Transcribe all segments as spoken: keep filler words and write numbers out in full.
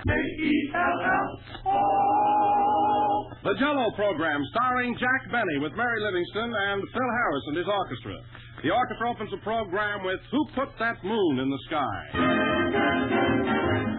J E L L O. The Jell-O program starring Jack Benny with Mary Livingston and Phil Harris and his orchestra. The orchestra opens the program with Who Put That Moon in the Sky?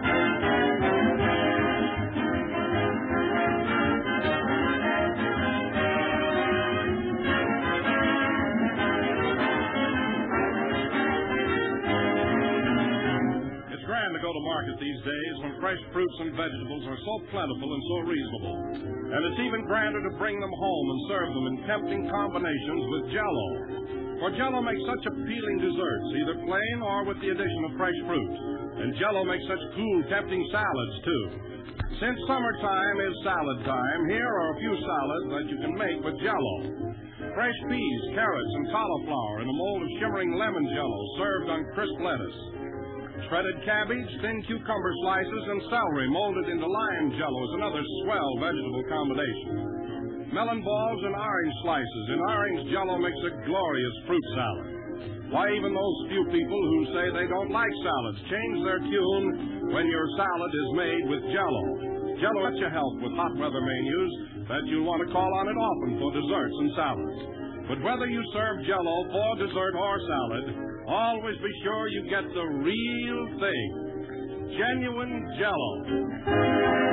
To go to market these days when fresh fruits and vegetables are so plentiful and so reasonable. And it's even grander to bring them home and serve them in tempting combinations with Jell-O. For Jell-O makes such appealing desserts, either plain or with the addition of fresh fruit. And Jell-O makes such cool, tempting salads, too. Since summertime is salad time, here are a few salads that you can make with Jell-O. Fresh peas, carrots, and cauliflower in a mold of shimmering lemon Jell-O served on crisp lettuce. Shredded cabbage, thin cucumber slices, and celery molded into lime Jell-O is another swell vegetable combination. Melon balls and orange slices in orange Jell-O makes a glorious fruit salad. Why, even those few people who say they don't like salads change their tune when your salad is made with Jell-O. Jell-O lets you help with hot weather menus that you'll want to call on it often for desserts and salads. But whether you serve Jell-O for dessert or salad, always be sure you get the real thing. Genuine Jell-O.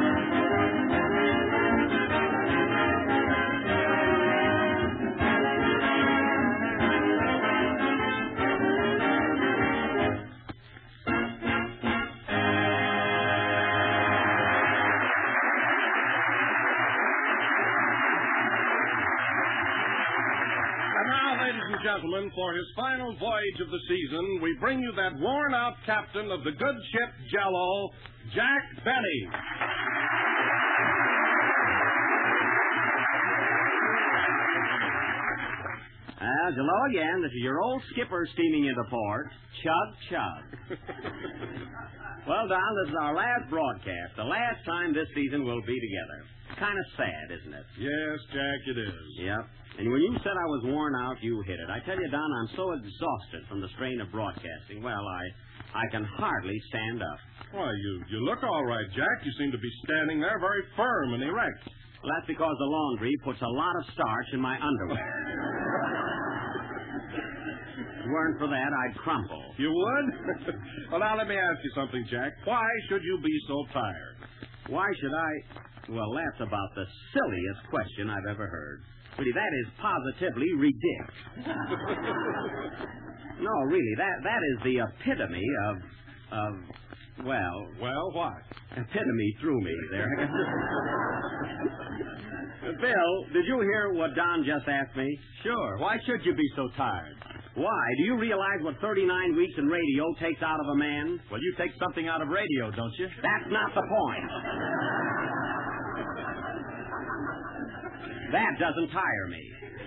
Gentlemen, for his final voyage of the season, we bring you that worn-out captain of the good ship Jell-O, Jack Benny. Ah, hello again. This is your old skipper steaming into port. Chug, chug. Well, Don, this is our last broadcast. The last time this season we'll be together. Kind of sad, isn't it? Yes, Jack, it is. Yep. And when you said I was worn out, you hit it. I tell you, Don, I'm so exhausted from the strain of broadcasting. Well, I I can hardly stand up. Why, you, you look all right, Jack. You seem to be standing there very firm and erect. Well, that's because the laundry puts a lot of starch in my underwear. If it weren't for that, I'd crumple. You would? Well, now let me ask you something, Jack. Why should you be so tired? Why should I? Well, that's about the silliest question I've ever heard. Really, that is positively ridiculous. No, really, that that is the epitome of, of, well... Well, what? Epitome threw me there. Bill, did you hear what Don just asked me? Sure. Why should you be so tired? Why? Do you realize what thirty-nine weeks in radio takes out of a man? Well, you take something out of radio, don't you? That's not the point. That doesn't tire me.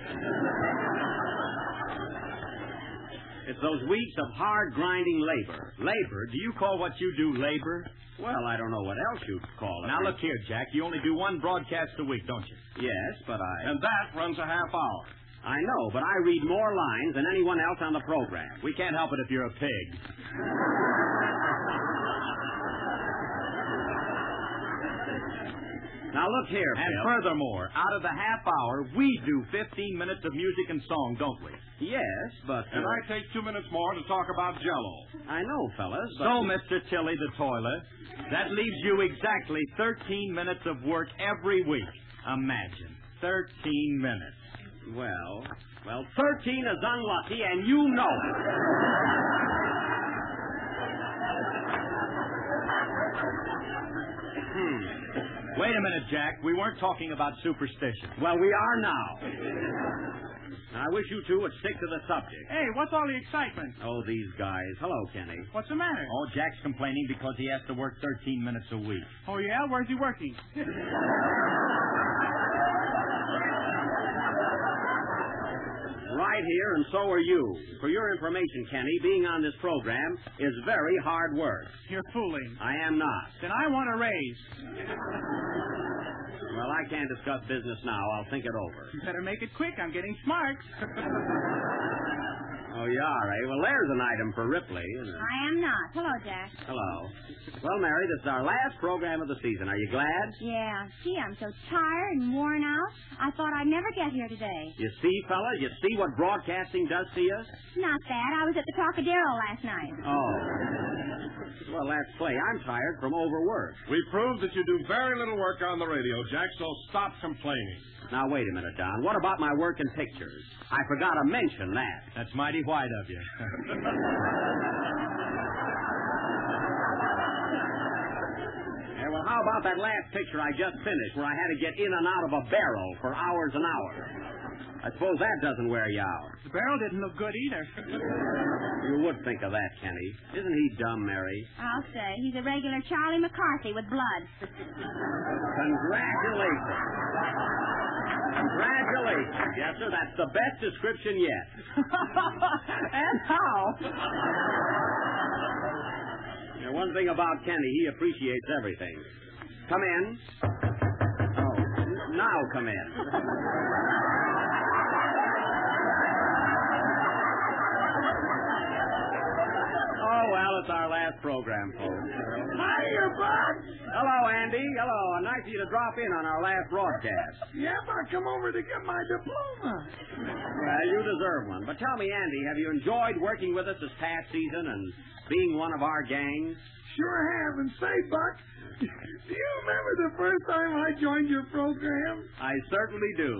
It's those weeks of hard grinding labor. Labor? Do you call what you do labor? Well, I don't know what else you'd call it. Now, look here, Jack. You only do one broadcast a week, don't you? Yes, but I... And that runs a half hour. I know, but I read more lines than anyone else on the program. We can't help it if you're a pig. Now, look here, And Bill. furthermore, out of the half hour, we do fifteen minutes of music and song, don't we? Yes, but... And uh, I take two minutes more to talk about Jell-O. I know, fellas, but... So, Mister Tilly the toilet, that leaves you exactly thirteen minutes of work every week. Imagine. thirteen minutes. Well, well, thirteen is unlucky, and you know it. Hmm. Wait a minute, Jack. We weren't talking about superstition. Well, we are now. I wish you two would stick to the subject. Hey, what's all the excitement? Oh, these guys. Hello, Kenny. What's the matter? Oh, Jack's complaining because he has to work thirteen minutes a week. Oh, yeah? Where's he working? Right here, and so are you. For your information, Kenny, being on this program is very hard work. You're fooling. I am not. Then I want a raise. Well, I can't discuss business now. I'll think it over. You better make it quick. I'm getting smart. Oh, you are, eh? Well, there's an item for Ripley. Isn't it? I am not. Hello, Jack. Hello. Well, Mary, this is our last program of the season. Are you glad? Yeah. Gee, I'm so tired and worn out. I thought I'd never get here today. You see, fellas, you see what broadcasting does to you? Not that. I was at the Trocadero last night. Oh. Well, that's play. I'm tired from overwork. We proved that you do very little work on the radio, Jack, so stop complaining. Now, wait a minute, Don. What about my work in pictures? I forgot to mention that. That's mighty white of you. Yeah, well, how about that last picture I just finished where I had to get in and out of a barrel for hours and hours? I suppose that doesn't wear you out. The barrel didn't look good either. You would think of that, Kenny. Isn't he dumb, Mary? I'll say. He's a regular Charlie McCarthy with blood. Congratulations. Congratulations. Yes, sir. That's the best description yet. And how? Now, one thing about Kenny, he appreciates everything. Come in. Oh, now come in. Oh, well, it's our last program, folks. Hiya, Buck. Hello, Andy. Hello. Nice of you to drop in on our last broadcast. Yep, I come over to get my diploma. Well, you deserve one. But tell me, Andy, have you enjoyed working with us this past season and being one of our gangs? Sure have. And say, Buck, do you remember the first time I joined your program? I certainly do.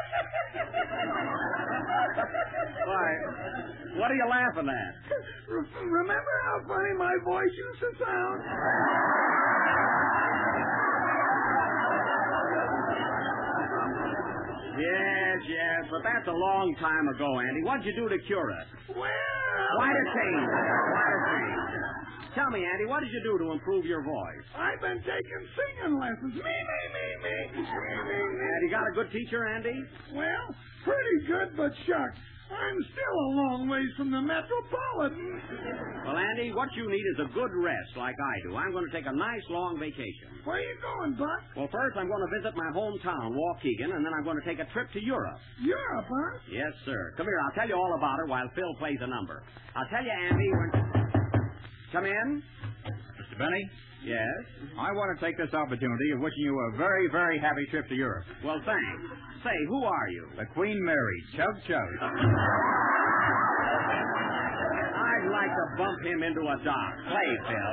Why, what are you laughing at? Remember how funny my voice used to sound? Yes, yes, but that's a long time ago, Andy. What'd you do to cure it? Well... Quite a change. Quite a change. Tell me, Andy, what did you do to improve your voice? I've been taking singing lessons. Me, me, me, me. Me, me, me. Have you got a good teacher, Andy? Well, pretty good, but shucks. I'm still a long ways from the Metropolitan. Well, Andy, what you need is a good rest like I do. I'm going to take a nice long vacation. Where are you going, Buck? Well, first I'm going to visit my hometown, Waukegan, and then I'm going to take a trip to Europe. Europe, huh? Yes, sir. Come here. I'll tell you all about it while Phil plays a number. I'll tell you, Andy, when... Come in. Mister Benny? Yes? I want to take this opportunity of wishing you a very, very happy trip to Europe. Well, thanks. Say, who are you? The Queen Mary. Chug, chug. I'd like to bump him into a dock. Play, Phil.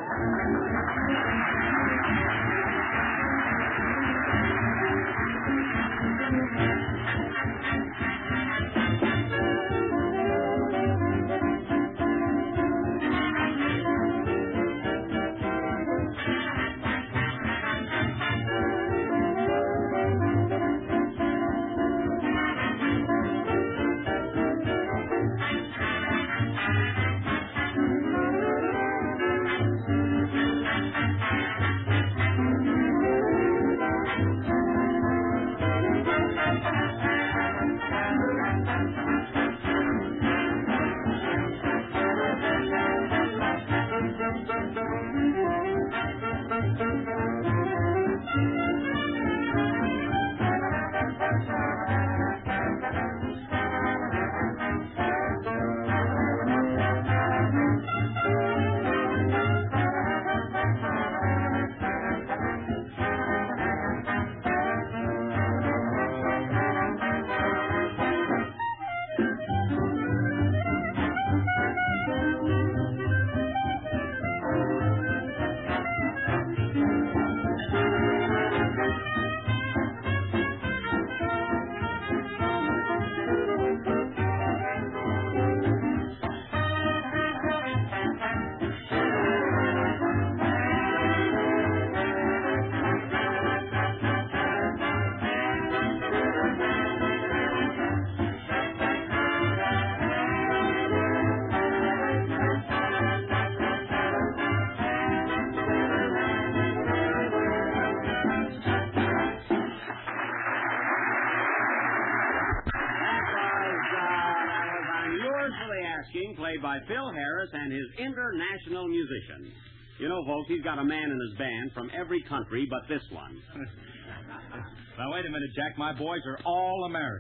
Played by Phil Harris and his international musicians. You know, folks, he's got a man in his band from every country but this one. Now, wait a minute, Jack. My boys are all Americans.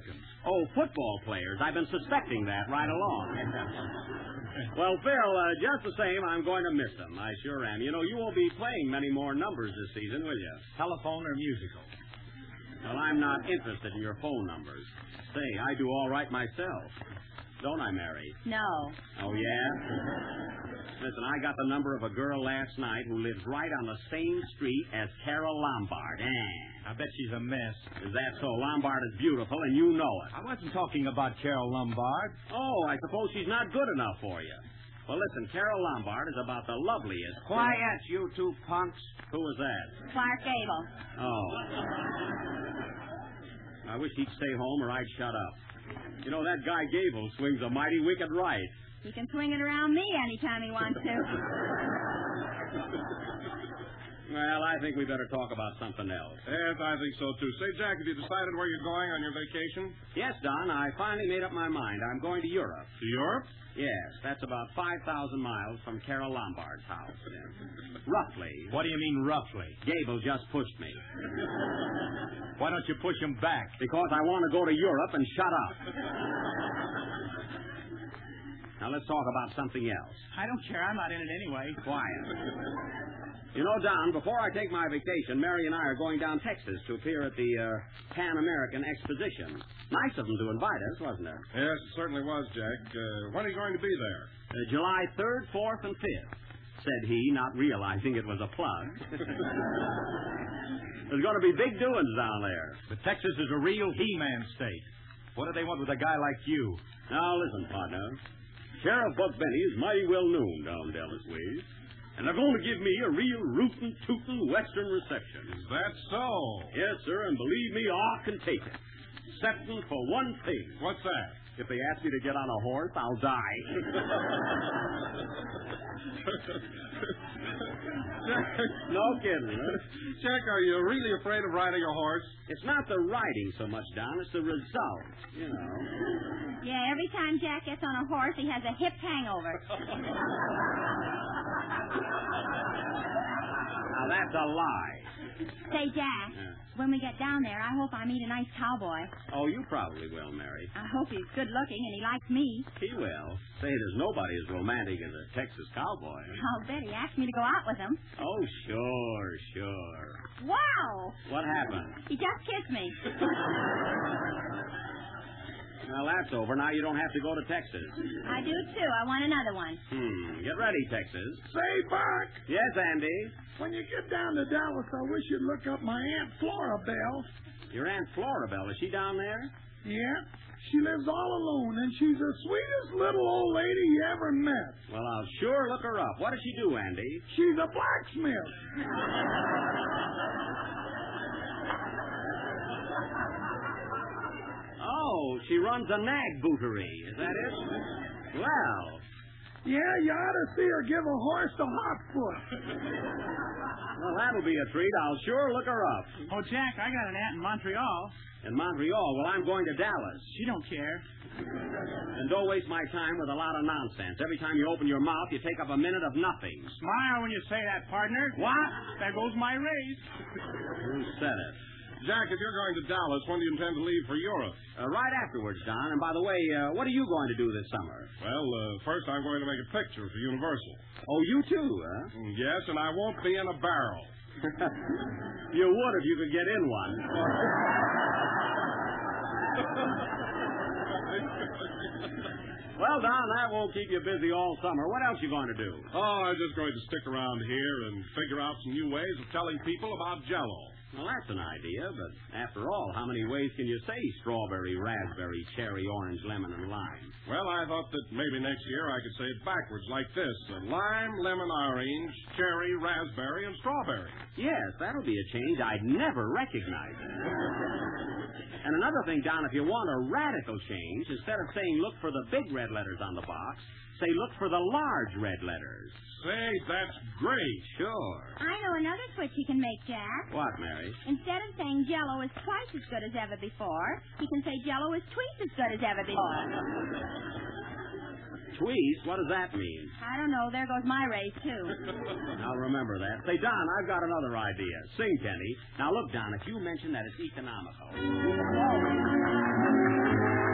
Oh, football players. I've been suspecting that right along. Well, Phil, uh, just the same, I'm going to miss them. I sure am. You know, you won't be playing many more numbers this season, will you? Telephone or musical? Well, I'm not interested in your phone numbers. Say, I do all right myself. Don't I, Mary? No. Oh, yeah? Listen, I got the number of a girl last night who lives right on the same street as Carol Lombard. Eh. I bet she's a mess. Is that so? Lombard is beautiful, and you know it. I wasn't talking about Carol Lombard. Oh, I suppose she's not good enough for you. Well, listen, Carol Lombard is about the loveliest. Quiet, you two punks. Who was that? Clark Gable. Oh. I wish he'd stay home or I'd shut up. You know, that guy Gable swings a mighty wicked right. He can swing it around me anytime he wants to. Well, I think we better talk about something else. Yes, I think so, too. Say, Jack, have you decided where you're going on your vacation? Yes, Don, I finally made up my mind. I'm going to Europe. To Europe? Yes, that's about five thousand miles from Carol Lombard's house. Roughly. What do you mean, roughly? Gable just pushed me. Why don't you push him back? Because I want to go to Europe and shut up. Now, let's talk about something else. I don't care. I'm not in it anyway. Quiet. You know, Don, before I take my vacation, Mary and I are going down Texas to appear at the uh, Pan American Exposition. Nice of them to invite us, wasn't it? Yes, it certainly was, Jack. Uh, when are you going to be there? Uh, July third, fourth, and fifth, said he, not realizing it was a plug. There's going to be big doings down there. But Texas is a real he-man state. What do they want with a guy like you? Now, listen, partner. Sheriff Buck Benny is mighty well known down Dallas ways. And they're going to give me a real rootin', tootin' Western reception. Is that so? Yes, sir, and believe me, I can take it. Excepting for one thing. What's that? If they ask me to get on a horse, I'll die. No kidding, huh? Jack, are you really afraid of riding a horse? It's not the riding so much, Don. It's the result, you know. Yeah, every time Jack gets on a horse, he has a hip hangover. Now, that's a lie. Say, Jack, Yeah. when we get down there, I hope I meet a nice cowboy. Oh, you probably will, Mary. I hope he's good looking and he likes me. He will. Say, there's nobody as romantic as a Texas cowboy. I'll bet he asked me to go out with him. Oh, sure, sure. Wow! What happened? He just kissed me. Well, that's over. Now you don't have to go to Texas. I do, too. I want another one. Hmm. Get ready, Texas. Say, Buck, Yes, Andy? when you get down to Dallas, I wish you'd look up my Aunt Flora Bell. Your Aunt Florabelle, is she down there? Yeah, she lives all alone, and she's the sweetest little old lady you ever met. Well, I'll sure look her up. What does she do, Andy? She's a blacksmith. Oh, she runs a nag bootery. Is that it? Well, Yeah, you ought to see her give a horse to Hotfoot. well, that'll be a treat. I'll sure look her up. Oh, Jack, I got an aunt in Montreal. In Montreal, well, I'm going to Dallas. She don't care. And don't waste my time with a lot of nonsense. Every time you open your mouth, you take up a minute of nothing. Smile when you say that, partner. What? There goes my raise. Who said it? Jack, if you're going to Dallas, when do you intend to leave for Europe? Uh, right afterwards, Don. And by the way, uh, what are you going to do this summer? Well, uh, first I'm going to make a picture for Universal. Oh, you too, huh? Mm, Yes, and I won't be in a barrel. You would if you could get in one. Well, Don, that won't keep you busy all summer. What else you going to do? Oh, I'm just going to stick around here and figure out some new ways of telling people about Jell-O. Well, that's an idea, but after all, how many ways can you say strawberry, raspberry, cherry, orange, lemon, and lime? Well, I thought that maybe next year I could say it backwards like this. Uh, lime, lemon, orange, cherry, raspberry, and strawberry. Yes, that'll be a change I'd never recognize. And another thing, Don, if you want a radical change, instead of saying look for the big red letters on the box, say look for the large red letters. Say, that's great. Sure. I know another switch he can make, Jack. What, Mary? Instead of saying Jell-O is twice as good as ever before, he can say Jell-O is twice as good as ever before. Tweez? What does that mean? I don't know. There goes my raise, too. I'll remember that. Say, Don, I've got another idea. Sing, Kenny. Now, look, Don, if you mention that it's economical, you will always...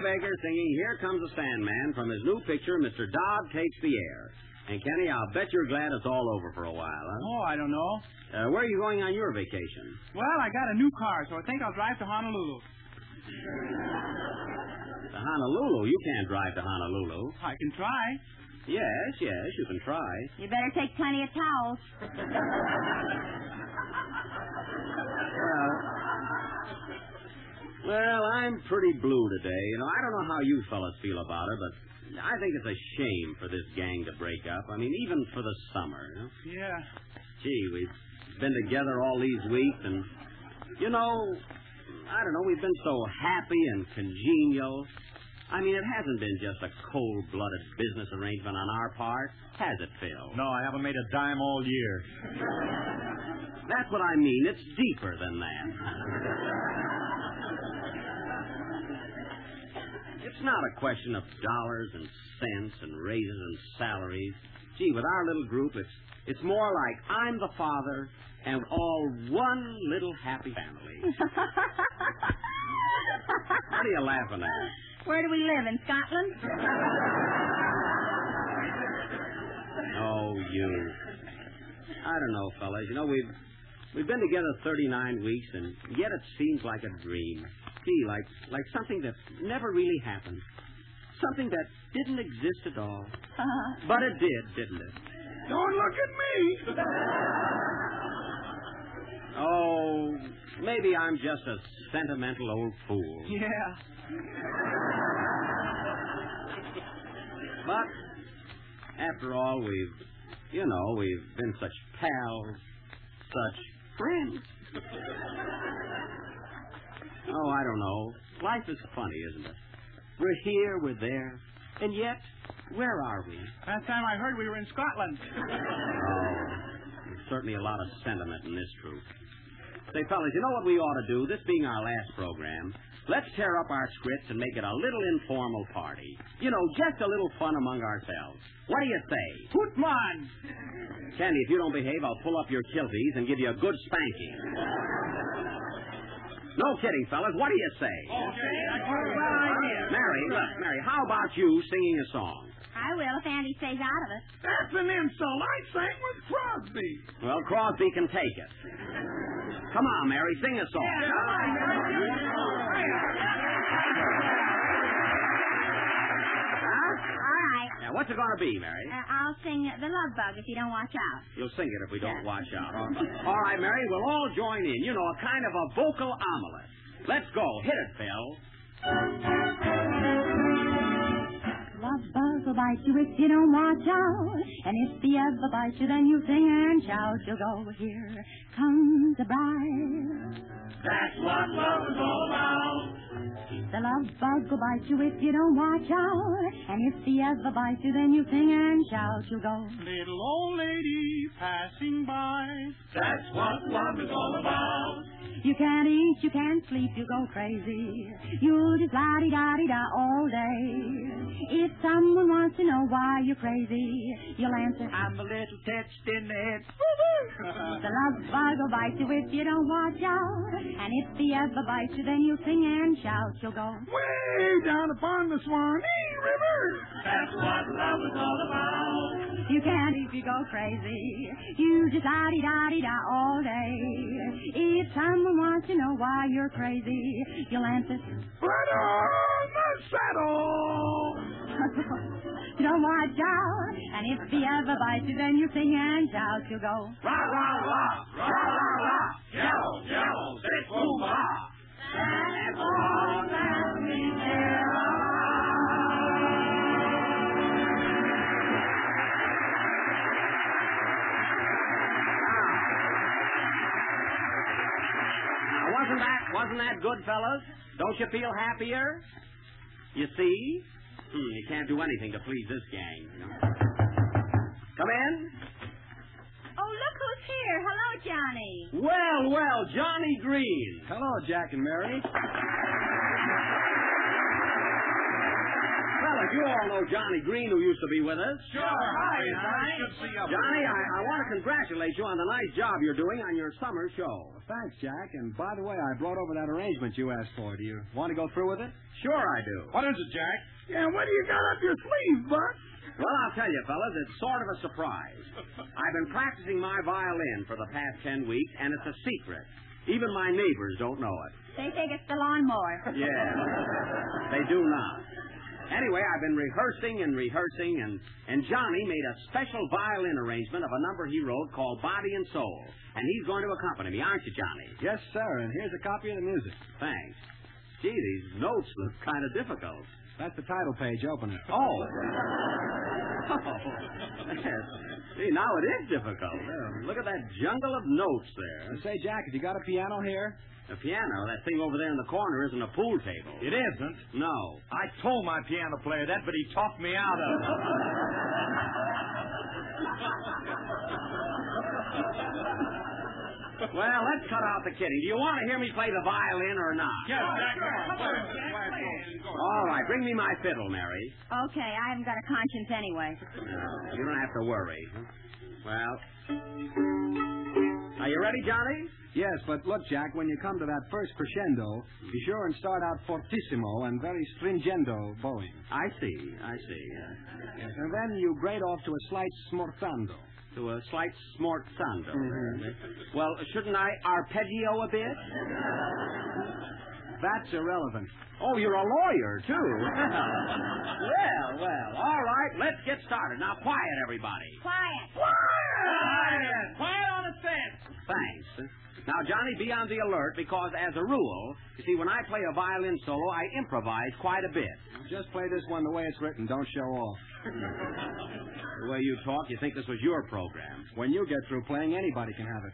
Baker singing Here Comes the Sandman from his new picture, Mister Dodd Takes the Air. And, Kenny, I'll bet you're glad it's all over for a while, huh? Oh, I don't know. Uh, where are you going on your vacation? Well, I got a new car, so I think I'll drive to Honolulu. To Honolulu? You can't drive to Honolulu. I can try. Yes, yes, you can try. You better take plenty of towels. Well, well, I'm pretty blue today. You know, I don't know how you fellas feel about it, but I think it's a shame for this gang to break up. I mean, even for the summer, you know? Yeah. Gee, we've been together all these weeks, and, you know, I don't know, we've been so happy and congenial. I mean, it hasn't been just a cold-blooded business arrangement on our part, has it, Phil? No, I haven't made a dime all year. That's what I mean. It's deeper than that. It's not a question of dollars and cents and raises and salaries. Gee, with our little group, it's it's more like I'm the father and we're all one little happy family. What are you laughing at? Where do we live, in Scotland? Oh, you. I don't know, fellas. You know, we've we've been together thirty-nine weeks, and yet it seems like a dream. Gee, like like something that never really happened. Something that didn't exist at all. Uh, But it did, didn't it? Don't look at me. Oh, maybe I'm just a sentimental old fool. Yeah. But after all, we've, you know, we've been such pals, such friends. Oh, I don't know. Life is funny, isn't it? We're here, we're there, and yet, where are we? Last time I heard we were in Scotland. Oh, there's certainly a lot of sentiment in this truth. Say, fellas, you know what we ought to do? This being our last program, let's tear up our scripts and make it a little informal party. You know, just a little fun among ourselves. What do you say? Hootman! Candy, if you don't behave, I'll pull up your kilties and give you a good spanking. No kidding, fellas. What do you say? Okay, that's a good idea. Mary, look, Mary, how about you singing a song? I will if Andy stays out of it. That's an insult. I sang with Crosby. Well, Crosby can take it. Come on, Mary, sing a song. All right. Now, what's it going to be, Mary? Uh, I'll sing The Love Bug if you don't watch out. You'll sing it if we don't watch out. All right, Mary, we'll all join in. You know, a kind of a vocal omelet. Let's go. Hit it, Phil. Love bug will bite you if you don't watch out. And if he ever bites you, then you sing and shout. You'll go, here comes the bride. That's what love is all about. The love bug will bite you if you don't watch out. And if he ever bites you, then you sing and shout. You'll go, Little old lady passing by. That's what love is all about. you can't eat, you can't sleep, you go crazy. You'll just la-di-da-di-da all day. If someone wants to know why you're crazy, you'll answer, I'm a little touched in the head. the love bug will bite you if you don't watch out. And if he ever bites you, then you'll sing and shout. You'll go, Way down upon the Swanee River. That's what love is all about. you can't eat, you go crazy. You just la-di-da-di-da all day. If someone wants to know why you're crazy, you'll answer, Put on the saddle. you don't watch out. And if he ever bites you, then you sing and shout. You'll go, Rah, rah, rah, rah, rah, rah. Yellow, yellow, say boom, ah. That's all that we care. Wasn't that, wasn't that good, fellas? Don't you feel happier? You see? Hmm, you can't do anything to please this gang. You know? Come in. Oh, look who's here. Hello, Johnny. Well, well, Johnny Green. Hello, Jack and Mary. Well, fellas, you all know Johnny Green, who used to be with us. Sure. Hi, Johnny. Good to see you. Johnny, I, I want to congratulate you on the nice job you're doing on your summer show. Thanks, Jack. And by the way, I brought over that arrangement you asked for. Do you want to go through with it? Sure I do. What is it, Jack? Yeah, what do you got up your sleeve, Buck? Well, I'll tell you, fellas, it's sort of a surprise. I've been practicing my violin for the past ten weeks, and it's a secret. Even my neighbors don't know it. They think it's the lawnmower. Yeah, they do not. Anyway, I've been rehearsing and rehearsing, and, and Johnny made a special violin arrangement of a number he wrote called Body and Soul. And he's going to accompany me, aren't you, Johnny? Yes, sir. And here's a copy of the music. Thanks. Gee, these notes look kind of difficult. That's the title page. Open it. Oh. Oh. Yes. See, now it is difficult. Uh, look at that jungle of notes there. Say, Jack, have you got a piano here? A piano? That thing over there in the corner isn't a pool table. It isn't. No. I told my piano player that, but he talked me out of it. Well, let's cut out the kidding. Do you want to hear me play the violin or not? Yes, Jack. Come on. All right, bring me my fiddle, Mary. Okay, I haven't got a conscience anyway. No, you don't have to worry. Well, are you ready, Johnny? Yes, but look, Jack, when you come to that first crescendo, be sure and start out fortissimo and very stringendo bowing. I see, I see. Yes, and then you grade off to a slight smorzando. To a slight smorzando. Mm-hmm. Well, shouldn't I arpeggio a bit? That's irrelevant. Oh, you're a lawyer, too. Well, well, all right, let's get started. Now, quiet, everybody. Quiet. Quiet! Quiet on the fence. Thanks. Now, Johnny, be on the alert because, as a rule, you see, when I play a violin solo, I improvise quite a bit. Just play this one the way it's written. Don't show off. The way you talk, you think this was your program. When you get through playing, anybody can have it.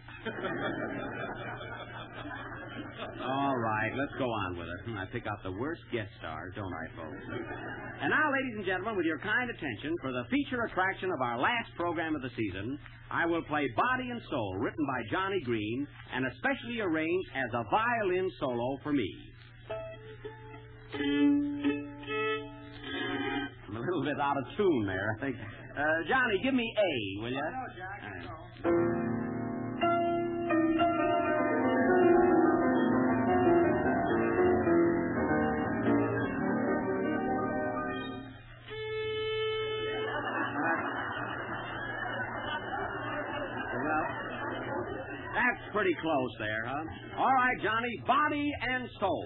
All right, let's go on with it. I pick out the worst guest stars, don't I, folks? And now, ladies and gentlemen, with your kind attention, for the feature attraction of our last program of the season, I will play Body and Soul, written by Johnny Green, and especially arranged as a violin solo for me. I'm a little bit out of tune there, I think. Uh, Johnny, give me A, will you? No, Jack, I know. That's pretty close there, huh? All right, Johnny, Body and Soul.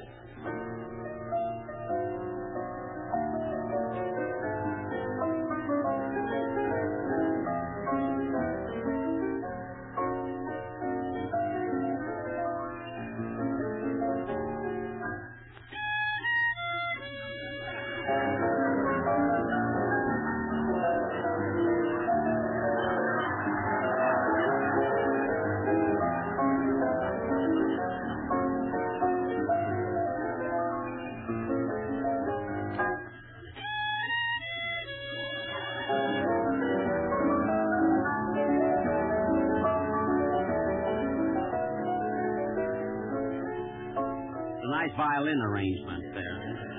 Nice violin arrangement there.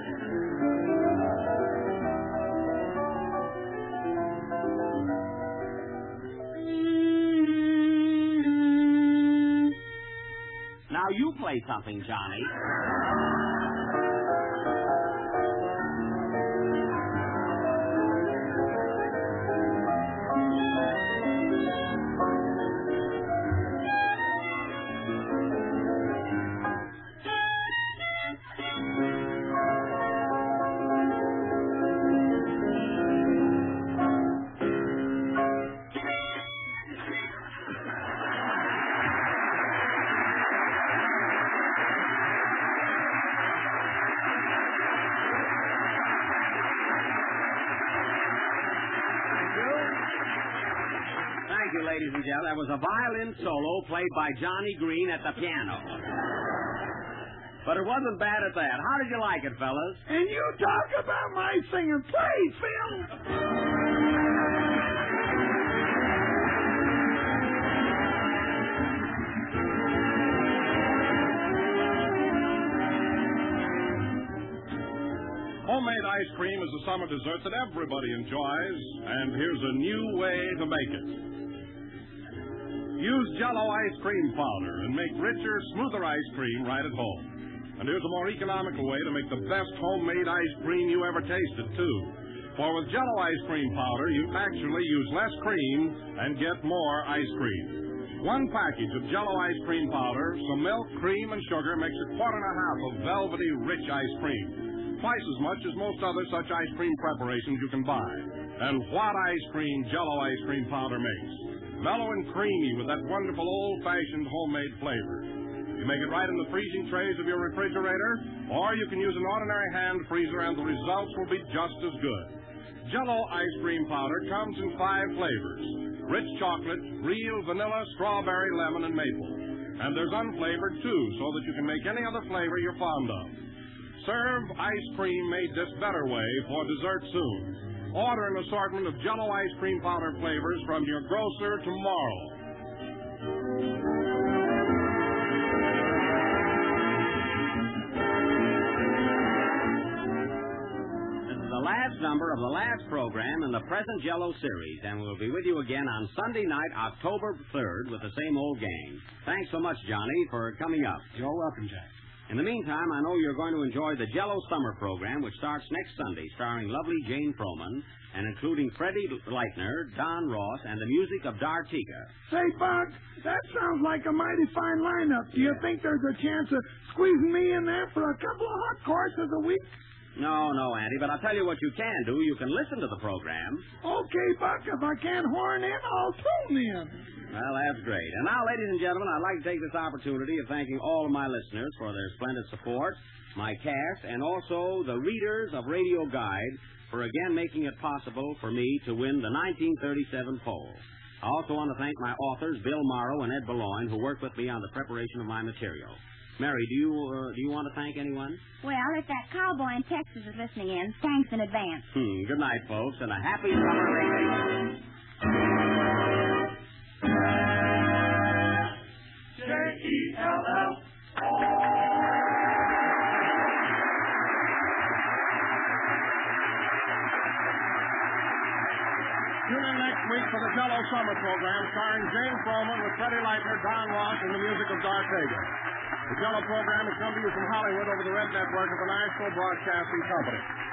Now you play something, Johnny. Thank you, ladies and gentlemen. That was a violin solo played by Johnny Green at the piano. But it wasn't bad at that. How did you like it, fellas? And you talk about my singing. Play, Phil. Homemade ice cream is a summer dessert that everybody enjoys, and here's a new way to make it. Use Jell-O ice cream powder and make richer, smoother ice cream right at home. And here's a more economical way to make the best homemade ice cream you ever tasted, too. For with Jell-O ice cream powder, you actually use less cream and get more ice cream. One package of Jell-O ice cream powder, some milk, cream, and sugar makes a quart and a half of velvety, rich ice cream. Twice as much as most other such ice cream preparations you can buy. And what ice cream Jell-O ice cream powder makes. Mellow and creamy with that wonderful old-fashioned homemade flavor. You make it right in the freezing trays of your refrigerator, or you can use an ordinary hand freezer and the results will be just as good. Jell-O ice cream powder comes in five flavors. Rich chocolate, real vanilla, strawberry, lemon, and maple. And there's unflavored, too, so that you can make any other flavor you're fond of. Serve ice cream made this better way for dessert soon. Order an assortment of Jell-O ice cream powder flavors from your grocer tomorrow. This is the last number of the last program in the present Jell-O series, and we'll be with you again on Sunday night, October third, with the same old gang. Thanks so much, Johnny, for coming up. You're welcome, Jack. In the meantime, I know you're going to enjoy the Jell-O summer program, which starts next Sunday, starring lovely Jane Froman, and including Freddie Leitner, Don Ross, and the music of Dartika. Say, Buck, that sounds like a mighty fine lineup. Do you think there's a chance of squeezing me in there for a couple of hot courses a week? No, no, Andy, but I'll tell you what you can do. You can listen to the program. Okay, Buck, if I can't horn in, I'll tune in. Well, that's great. And now, ladies and gentlemen, I'd like to take this opportunity of thanking all of my listeners for their splendid support, my cast, and also the readers of Radio Guide for again making it possible for me to win the nineteen thirty-seven poll. I also want to thank my authors, Bill Morrow and Ed Boulogne, who worked with me on the preparation of my material. Mary, do you uh, do you want to thank anyone? Well, if that cowboy in Texas is listening in, thanks in advance. Hmm. Good night, folks, and a happy summer vacation. J E L L. Tune in next week for the Jell-O summer program starring Jane Froman with Freddie Leitner, Don Ross, and the music of Dartika. The Jell-O program has come to you from Hollywood over the Red Network of the National Broadcasting Company.